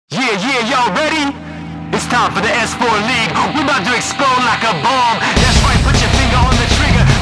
Yeah, y'all ready? It's time for the S4 League. We about to explode like a bomb. That's right, put your finger on the trigger.